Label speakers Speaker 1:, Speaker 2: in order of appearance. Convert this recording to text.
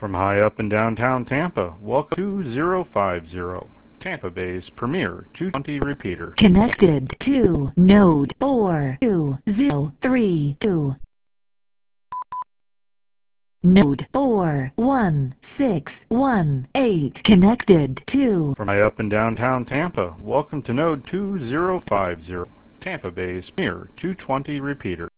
Speaker 1: From high up in downtown Tampa, welcome to 2050, Tampa Bay's premier 220 repeater.
Speaker 2: Connected to node 42032. Node 41618 connected to.
Speaker 1: From high up in downtown Tampa, welcome to node 2050, Tampa Bay's premier 220 repeater.